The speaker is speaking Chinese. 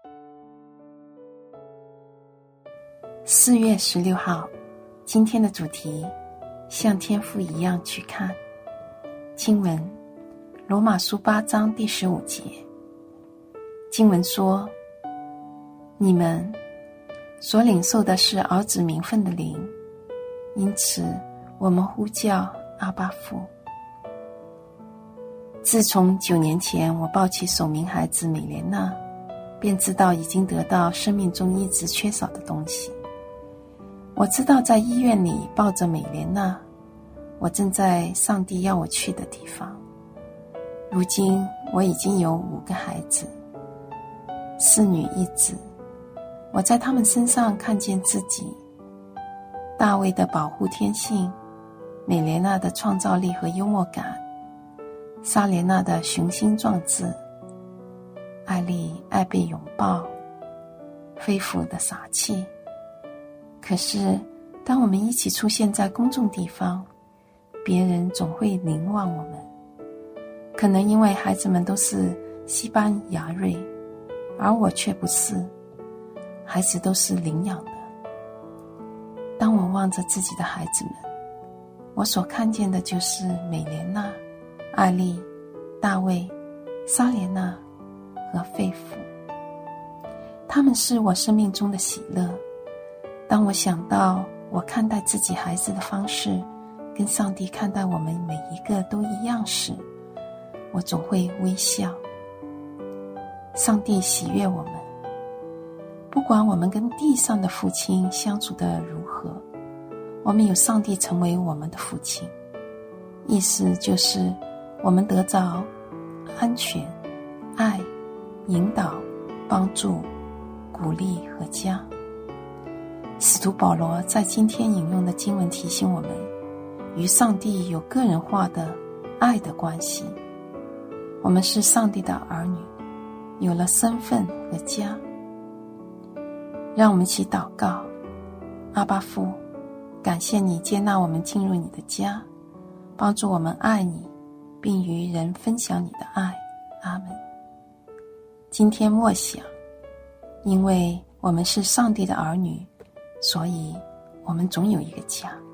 4月16号，今天的主题，像天父一样去看。经文，罗马书8章第15节。经文说，你们所领受的是儿子名分的灵，因此我们呼叫阿爸父。自从9年前我抱起首名孩子美莲娜，便知道已经得到生命中一直缺少的东西。我知道在医院里抱着美莲娜，我正在上帝要我去的地方。如今我已经有5个孩子，4女1子。我在他们身上看见自己，大卫的保护天性，美莲娜的创造力和幽默感，莎莲娜的雄心壮志，艾丽爱被拥抱，肺腑的傻气。可是当我们一起出现在公众地方，别人总会凝望我们，可能因为孩子们都是西班牙裔，而我却不是，孩子都是领养的。当我望着自己的孩子们，我所看见的就是美莲娜、艾丽、大卫、莎莲娜和肺腑，他们是我生命中的喜乐。当我想到我看待自己孩子的方式跟上帝看待我们每一个都一样时，我总会微笑。上帝喜悦我们，不管我们跟地上的父亲相处得如何，我们有上帝成为我们的父亲，意思就是我们得着安全、爱、引导、帮助、鼓励和家。使徒保罗在今天引用的经文提醒我们，与上帝有个人化的爱的关系。我们是上帝的儿女，有了身份和家。让我们一起祷告。阿爸父，感谢你接纳我们进入你的家，帮助我们爱你，并与人分享你的爱。阿们。今天默想，因为我们是上帝的儿女，所以我们总有一个家。